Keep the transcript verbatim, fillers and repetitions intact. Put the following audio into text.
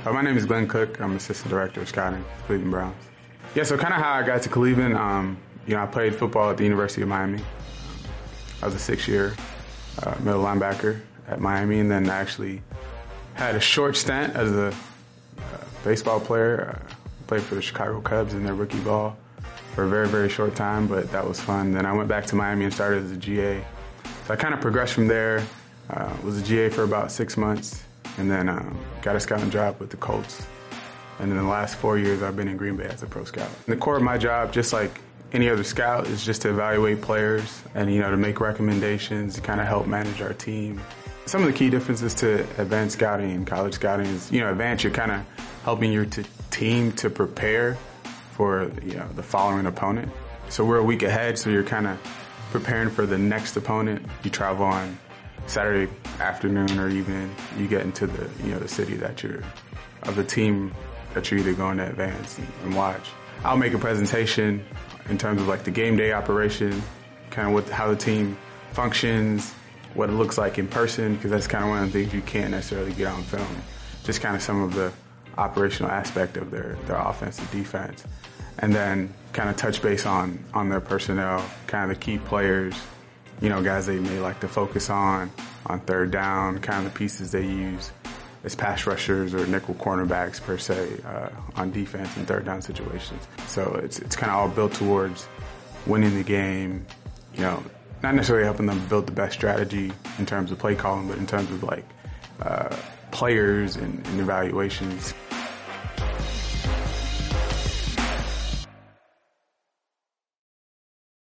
Uh, my name is Glenn Cook. I'm Assistant Director of Scouting, Cleveland Browns. Yeah, so kind of how I got to Cleveland, um, you know, I played football at the University of Miami. I was a six-year uh, middle linebacker at Miami, and then I actually had a short stint as a uh, baseball player. Uh, played for the Chicago Cubs in their rookie ball for a very, very short time, but that was fun. Then I went back to Miami and started as a G A. So I kind of progressed from there, uh, was a G A for about six months, and then um, got a scouting job with the Colts. And in the last four years, I've been in Green Bay as a pro scout. And the core of my job, just like any other scout, is just to evaluate players and, you know, to make recommendations, to kind of help manage our team. Some of the key differences to advanced scouting and college scouting is, you know, advanced, you're kind of helping your t- team to prepare for, you know, the following opponent. So we're a week ahead, so you're kind of preparing for the next opponent. You travel on Saturday afternoon or evening. You get into the, you know, the city that you're, of the team that you're either going to advance and, and watch. I'll make a presentation in terms of like the game day operation, kind of what how the team functions, what it looks like in person, because that's kind of one of the things you can't necessarily get on film. Just kind of some of the operational aspect of their, their offense and defense. And then kind of touch base on, on their personnel, kind of the key players, you know, guys they may like to focus on, on third down, kind of the pieces they use as pass rushers or nickel cornerbacks per se uh, on defense in third down situations. So it's it's kind of all built towards winning the game, you know, not necessarily helping them build the best strategy in terms of play calling, but in terms of like uh, players and, and evaluations.